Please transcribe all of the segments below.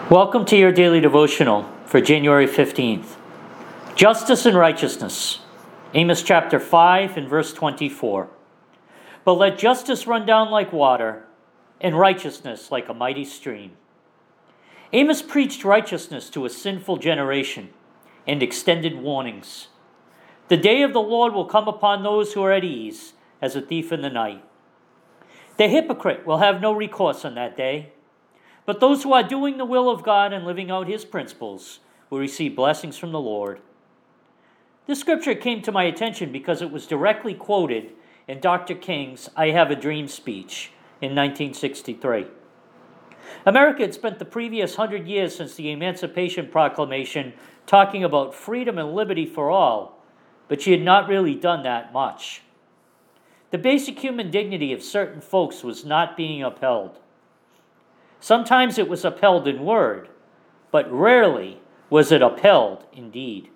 Welcome to your daily devotional for January 15th. Justice and righteousness. Amos chapter 5 and verse 24. But let justice run down like water, and righteousness like a mighty stream. Amos preached righteousness to a sinful generation and extended warnings. The day of the Lord will come upon those who are at ease, as a thief in the night. The hypocrite will have no recourse on that day. But those who are doing the will of God and living out His principles will receive blessings from the Lord. This scripture came to my attention because it was directly quoted in Dr. King's I Have a Dream speech in 1963. America had spent the previous 100 years since the Emancipation Proclamation talking about freedom and liberty for all, but she had not really done that much. The basic human dignity of certain folks was not being upheld. Sometimes it was upheld in word, but rarely was it upheld in deed.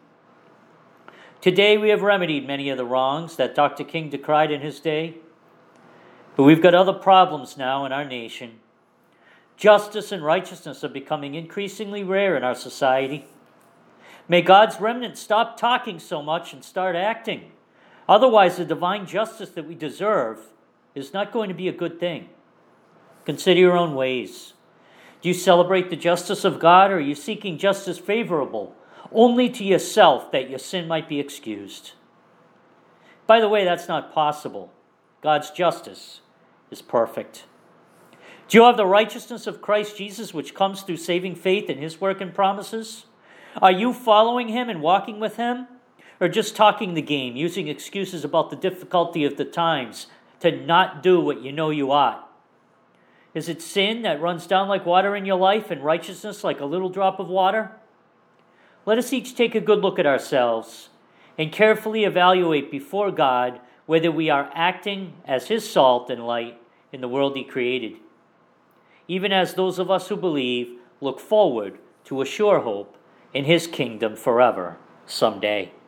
Today we have remedied many of the wrongs that Dr. King decried in his day, but we've got other problems now in our nation. Justice and righteousness are becoming increasingly rare in our society. May God's remnant stop talking so much and start acting. Otherwise, the divine justice that we deserve is not going to be a good thing. Consider your own ways. Do you celebrate the justice of God, or are you seeking justice favorable only to yourself that your sin might be excused? By the way, that's not possible. God's justice is perfect. Do you have the righteousness of Christ Jesus, which comes through saving faith in His work and promises? Are you following Him and walking with Him, or just talking the game, using excuses about the difficulty of the times to not do what you know you ought? Is it sin that runs down like water in your life and righteousness like a little drop of water? Let us each take a good look at ourselves and carefully evaluate before God whether we are acting as His salt and light in the world He created, even as those of us who believe look forward to a sure hope in His kingdom forever someday.